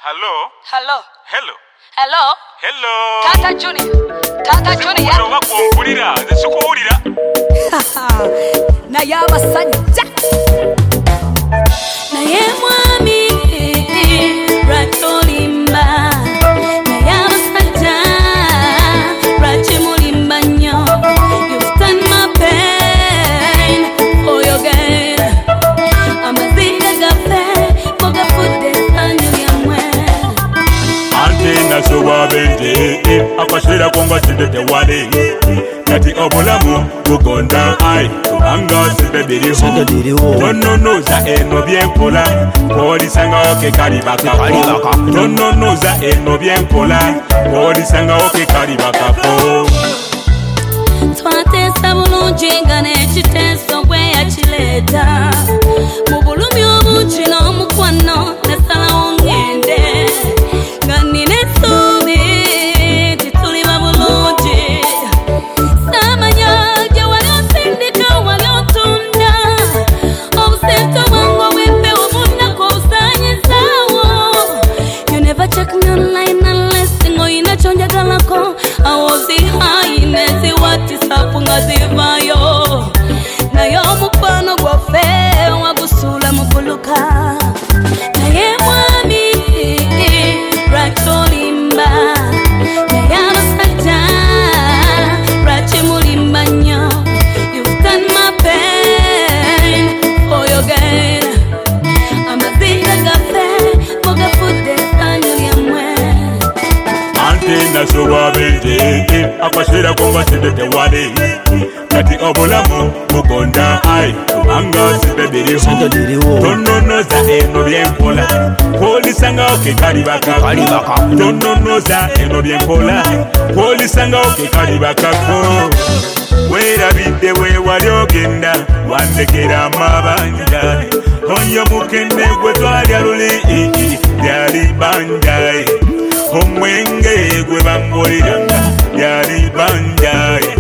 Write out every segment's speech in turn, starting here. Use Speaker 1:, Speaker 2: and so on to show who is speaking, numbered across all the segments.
Speaker 1: Hello.
Speaker 2: Tata Junior.
Speaker 1: Hello, wakumpulira, nze sikuwulira.
Speaker 2: Na yaba sanja. Na ye mwami ratolimba. Na yaba sanja rachimulimba nyo. You stand my pain for your gain. Amazinga gafe moga fude sanyo yamwe.
Speaker 1: Ante nasuwa bende akwashira kwangwa sindete wale. Kati obulamu bugonda ai kubanga sibediriho tononoza eno byenkola kolisanga oke kalibakako tononoza eno byenkola kolisanga oke kalibakako
Speaker 2: twatesa bulungi nga n'ekiteeso bwe yakileta mu bulumi obungi n'omukwano nasalawo ngende nga nina essuubi tituliba bulungi check me online unless ngo inachonja galako awozi hainezi watisapunga zivayo na yo mupano gwafe wagusula mukuluka na ye mwami racholimba na yaba sata rachimulimba nyo you've done my pain for your gain amazinga gafe moga fude
Speaker 1: nasuwa bende akwashira kwangwa sindete wale kati obulamu bugonda ai kubanga sibediriho tononoza eno byenkola kolisanga oke kalibakako tononoza eno byenkola kolisanga oke kalibakako werabidde wewali ogenda wandekera amabanja onyo mukende gwe twalya luli lyali banjaye omwenge gwe bangoliranga yali banjaye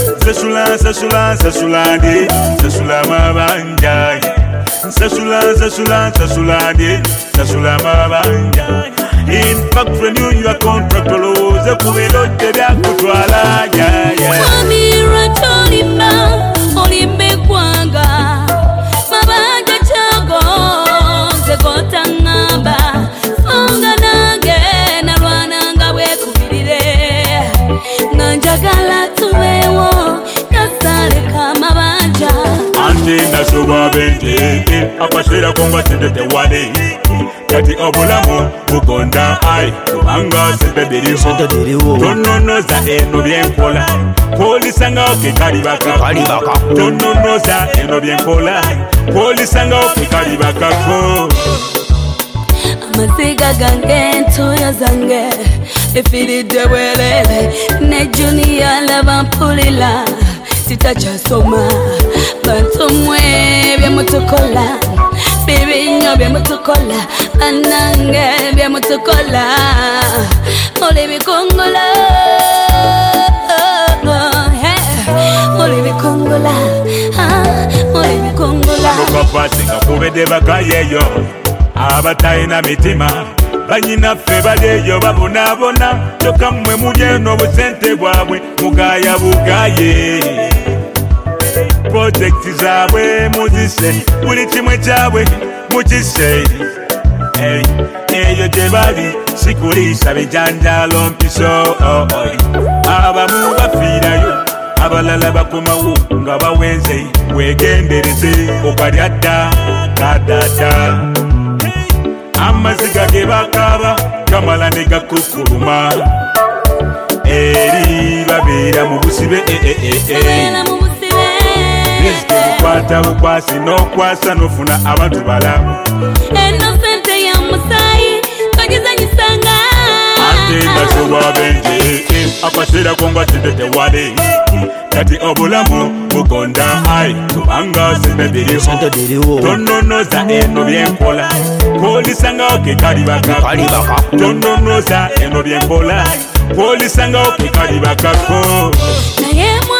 Speaker 1: sasula mabanjaye sasula mabanjaye in fact renew your contract olowooze ku birojje byakutwala
Speaker 2: mwami ratolimba olimbe kwanga mabanja chago zekotangamba songa nange nanjagala tuwewo kasale kamabanja
Speaker 1: ante nasuwa bende akwashira kwangwa sindete wale kati obulamu bugonda ai kubanga sibediriho tononoza eno byenkola kolisanga oke kalibakako tononoza eno byenkola kolisanga oke kalibakako
Speaker 2: amaziga gange ntoya zange efiridde bwelele ne Junior laba mpulira sitakyasoma bantumwe byemutukola bibinyo byemutukola banange byemutukola oli bikongola oli bikongola
Speaker 1: nokapasi nga kubedde bakayeyo abatayina mitima banyinaffe baleeyo babonabona kyokka mmwe mulye n'obusente bwabwe mugaya bugaye projekiti zaabwe muzise buli kimwe kyabwe mukise eyo gye bali sikuliisa bijanjalo mpiso abamu bafiirayo abalala bakomawo nga bawenze wegendereze okalya dda kadada amaziga ge bakaba gamala ne gakukuluma eri babeera mu busibe riziki bukwata bukwasi n'okwasa n'ofuna abantu balamu
Speaker 2: eno sente ya musayi bagizanyisanga
Speaker 1: ate nasuwa benje akwashira kwangwa sindete wale kati obulamu bugonda ai kubanga sibediriho tononoza eno byenkola kolisanga oke kalibakako tononoza eno byenkola kolisanga oke kalibakako
Speaker 2: na ye